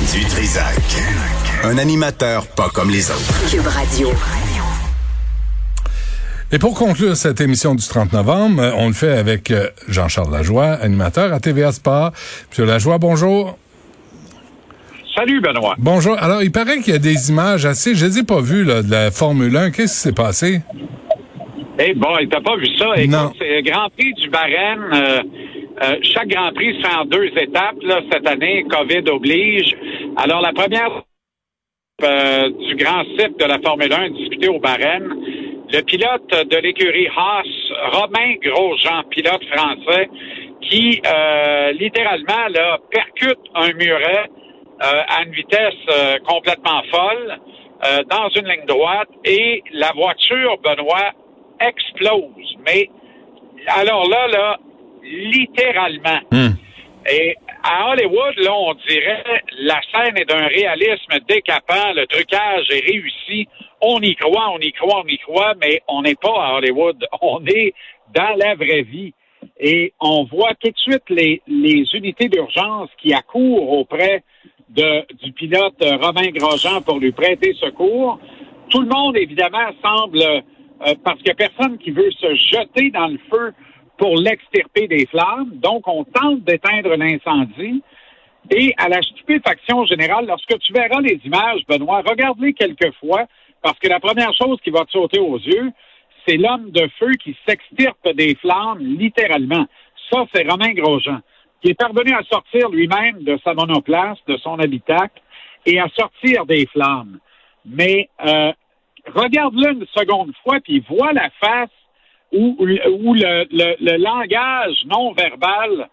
Du Trisac. Un animateur pas comme les autres. Cube Radio. Et pour conclure cette émission du 30 novembre, on le fait avec Jean-Charles Lajoie, animateur à TVA Sport. Monsieur Lajoie, bonjour. Salut, Benoît. Bonjour. Alors, il paraît qu'il y a des images assez, je les ai pas vues, là, de la Formule 1. Qu'est-ce qui s'est passé? Eh bon, t'as pas vu ça? Écoute, non. C'est le Grand Prix du Bahreïn. Chaque Grand Prix se fait en 2 étapes, là, cette année. COVID oblige. Alors, la première du grand cycle de la Formule 1 disputée au Bahreïn, le pilote de l'écurie Haas, Romain Grosjean, pilote français, qui littéralement là, percute un muret à une vitesse complètement folle dans une ligne droite et la voiture, Benoît, explose. Mais alors là, littéralement. Et à Hollywood, là, on dirait la scène est d'un réalisme décapant, le trucage est réussi. On y croit, mais on n'est pas à Hollywood. On est dans la vraie vie. Et on voit tout de suite les unités d'urgence qui accourent auprès du pilote Romain Grosjean pour lui prêter secours. Tout le monde, évidemment, semble, parce qu'il n'y a personne qui veut se jeter dans le feu pour l'extirper des flammes. Donc, on tente d'éteindre l'incendie. Et à la stupéfaction générale, lorsque tu verras les images, Benoît, regarde-les quelques fois, parce que la première chose qui va te sauter aux yeux, c'est l'homme de feu qui s'extirpe des flammes, littéralement. Ça, c'est Romain Grosjean, qui est parvenu à sortir lui-même de sa monoplace, de son habitacle, et à sortir des flammes. Mais regarde-le une seconde fois, puis vois la face où le langage non verbal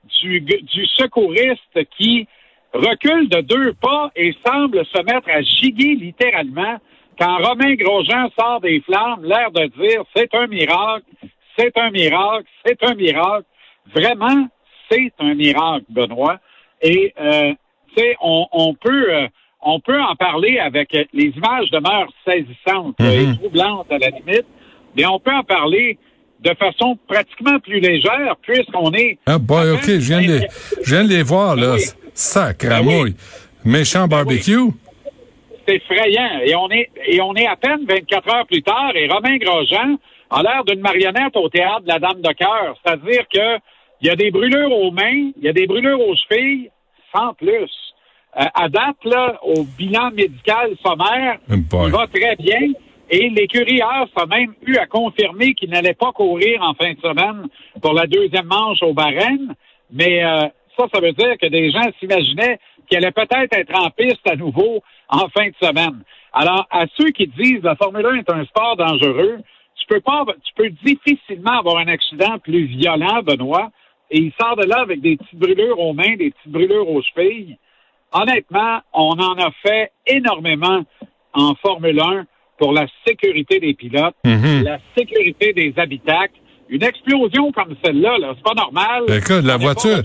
du secouriste qui recule de 2 pas et semble se mettre à giguer littéralement quand Romain Grosjean sort des flammes, l'air de dire « c'est un miracle, c'est un miracle, c'est un miracle ». Vraiment, c'est un miracle, Benoît. Et, tu sais, on peut en parler avec... Les images demeurent saisissantes et troublantes à la limite, mais on peut en parler de façon pratiquement plus légère, puisqu'on est... Ah, boy, OK, je viens de les voir, là. Oui. Sacramouille. Oui. Méchant barbecue. Oui. C'est effrayant. Et on est à peine 24 heures plus tard, et Romain Grosjean a l'air d'une marionnette au théâtre de la Dame de Cœur. C'est-à-dire que il y a des brûlures aux mains, il y a des brûlures aux chevilles, sans plus. À date, là, au bilan médical sommaire, il va très bien. Et l'écurie Haas a même eu à confirmer qu'il n'allait pas courir en fin de semaine pour la 2e manche au Bahreïn. Mais ça veut dire que des gens s'imaginaient qu'il allait peut-être être en piste à nouveau en fin de semaine. Alors, à ceux qui disent la Formule 1 est un sport dangereux, tu peux difficilement avoir un accident plus violent, Benoît, et il sort de là avec des petites brûlures aux mains, des petites brûlures aux chevilles. Honnêtement, on en a fait énormément en Formule 1 pour la sécurité des pilotes, la sécurité des habitacles. Une explosion comme celle-là, là, c'est pas normal. Écoute, la voiture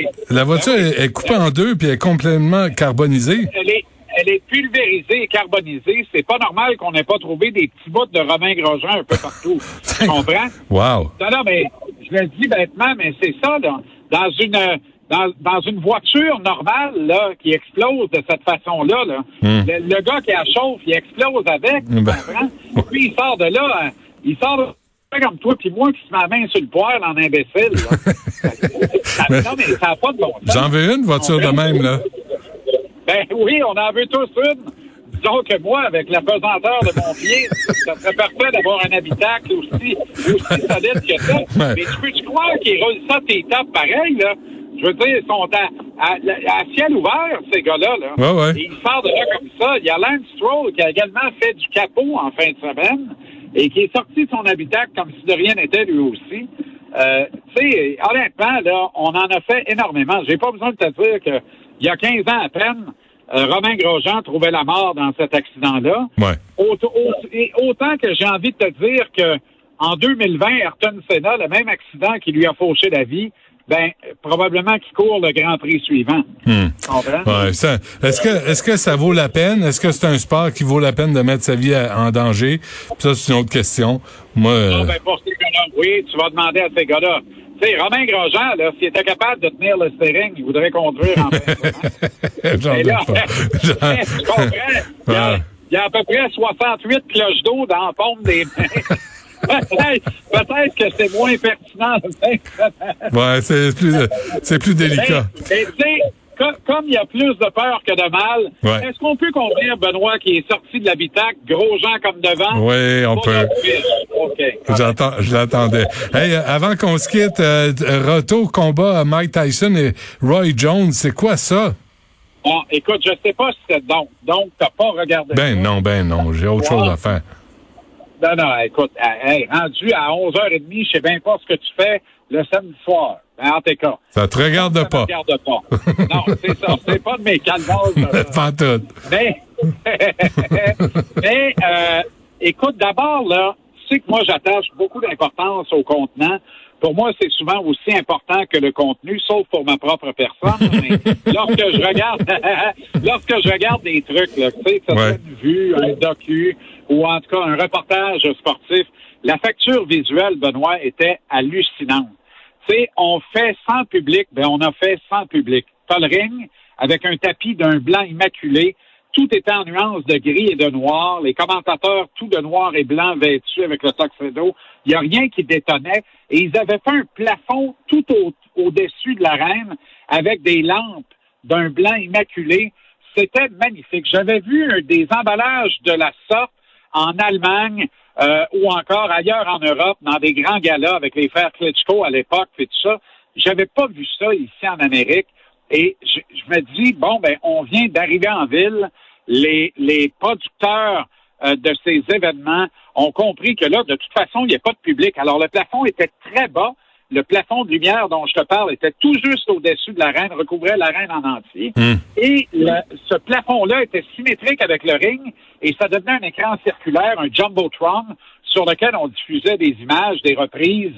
est coupée en 2 puis elle est complètement carbonisée. Elle est pulvérisée et carbonisée. C'est pas normal qu'on n'ait pas trouvé des petits bouts de Romain Grosjean un peu partout. Tu comprends? Wow. Non, mais je le dis bêtement, mais c'est ça, là. Dans une voiture normale, là, qui explose de cette façon-là, là, le gars qui a chauffe, il explose avec, tu comprends? Puis il sort de là, comme toi puis moi qui se met la main sur le poêle en imbécile, là. Non, mais ça n'a pas de bon sens. J'en veux une voiture de même, là. Ben oui, on en veut tous une. Disons que moi, avec la pesanteur de mon pied, ça serait parfait d'avoir un habitacle aussi solide que ça. Ouais. Mais tu peux-tu croire qu'ils roulent ça tes tapes pareil, là? Je veux dire, ils sont à ciel ouvert, ces gars-là, là. Ouais. Et ils sortent de là comme ça. Il y a Lance Stroll qui a également fait du capot en fin de semaine et qui est sorti de son habitacle comme si de rien n'était lui aussi. Tu sais, honnêtement, là, on en a fait énormément. J'ai pas besoin de te dire que il y a 15 ans à peine, Romain Grosjean trouvait la mort dans cet accident-là. Ouais. Autant que j'ai envie de te dire que en 2020, Ayrton Senna, le même accident qui lui a fauché la vie, ben probablement qu'il court le Grand Prix suivant. Tu comprends? Ouais, est-ce que ça vaut la peine? Est-ce que c'est un sport qui vaut la peine de mettre sa vie en danger? Puis ça, c'est une autre question. Moi, pour ces gars-là, oui, tu vas demander à ces gars-là. Tu sais, Romain Grosjean, là, s'il était capable de tenir le steering, il voudrait conduire en plein. J'en doute pas. Tu comprends? Il y a à peu près 68 cloches d'eau dans la paume des mains. Peut-être que c'est moins pertinent. Ouais, c'est plus délicat. Mais tu sais, comme il y a plus de peur que de mal, est-ce qu'on peut convaincre Benoît qui est sorti de l'habitacle, Grosjean comme devant? Oui, on peut. Okay. Je l'attendais. Hey, avant qu'on se quitte, Roto combat Mike Tyson et Roy Jones, c'est quoi ça? Bon, écoute, je sais pas si c'est donc t'as pas regardé. Ben non, j'ai autre chose à faire. Non, écoute, rendu à 11h30, je sais bien pas ce que tu fais le samedi soir. En tout cas. Ça te regarde pas. Ça me regarde pas. Non, c'est ça. C'est pas de mes calvaires. Pas tout. Mais écoute, d'abord, là, tu sais que moi, j'attache beaucoup d'importance au contenant. Pour moi, c'est souvent aussi important que le contenu, sauf pour ma propre personne. Mais lorsque je regarde des trucs, là, tu sais, que ça soit une vue, un docu, ou en tout cas un reportage sportif, la facture visuelle, Benoît, était hallucinante. Tu sais, on fait sans public, on a fait sans public. T'as le ring, avec un tapis d'un blanc immaculé, tout était en nuances de gris et de noir, les commentateurs tout de noir et blanc vêtus avec le tuxedo, il n'y a rien qui détonnait, et ils avaient fait un plafond tout au-dessus de l'arène avec des lampes d'un blanc immaculé. C'était magnifique. J'avais vu des emballages de la sorte en Allemagne ou encore ailleurs en Europe, dans des grands galas avec les frères Klitschko à l'époque et tout ça. J'avais pas vu ça ici en Amérique. Et je me dis, on vient d'arriver en ville. Les producteurs de ces événements ont compris que là, de toute façon, il n'y a pas de public. Alors, le plafond était très bas. Le plafond de lumière dont je te parle était tout juste au-dessus de l'arène, recouvrait l'arène en entier. Et ce plafond-là était symétrique avec le ring et ça devenait un écran circulaire, un jumbotron, sur lequel on diffusait des images, des reprises,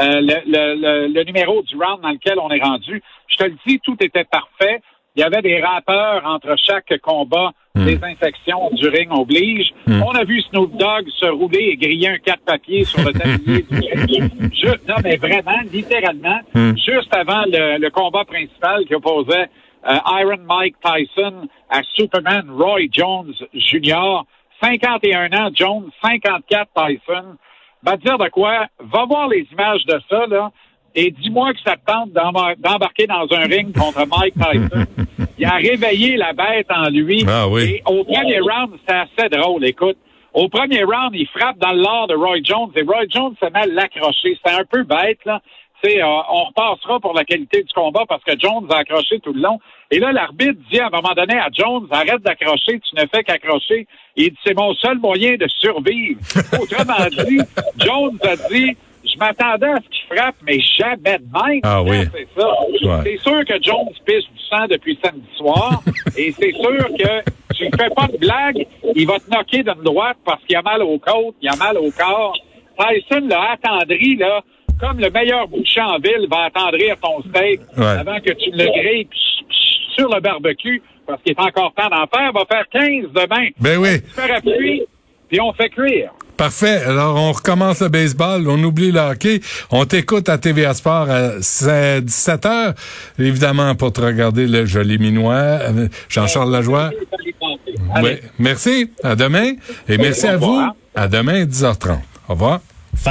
le numéro du round dans lequel on est rendu. Je te le dis, tout était parfait. Il y avait des rappeurs entre chaque combat. Les infections du ring obligent. On a vu Snoop Dogg se rouler et griller un 4-papiers sur le tablier du ring. Non, mais vraiment, littéralement, juste avant le combat principal qui opposait Iron Mike Tyson à Superman Roy Jones Jr., 51 ans, Jones, 54 Tyson. Va te dire de quoi? Va voir les images de ça, là, et dis-moi que ça te tente d'embarquer dans un ring contre Mike Tyson. Il a réveillé la bête en lui. Ah oui. Et au premier round, c'était assez drôle. Écoute, au premier round, il frappe dans le lard de Roy Jones et Roy Jones se met à l'accrocher. C'était un peu bête, là. Tu sais, on repassera pour la qualité du combat parce que Jones a accroché tout le long. Et là, l'arbitre dit à un moment donné à Jones, arrête d'accrocher, tu ne fais qu'accrocher. Il dit, c'est mon seul moyen de survivre. Autrement dit, Jones a dit, je m'attendais à ce qu'il frappe, mais jamais de même. Ah oui. C'est ça. Ouais. C'est sûr que Jones pisse du sang depuis samedi soir. Et c'est sûr que tu ne fais pas de blague, il va te knocker d'une droite parce qu'il a mal aux côtes, il a mal au corps. Tyson l'a attendri, là, comme le meilleur boucher en ville va attendrir ton steak avant que tu le grilles sur le barbecue parce qu'il est encore temps d'en faire. Va faire 15 demain. Ben oui. Tu fais appuyer, puis on fait cuire. Parfait. Alors, on recommence le baseball. On oublie le hockey. On t'écoute à TVA Sport à 17h. Évidemment, pour te regarder le joli minois. Jean-Charles Lajoie. Oui. Merci. À demain. Et merci à vous. À demain, 10h30. Au revoir.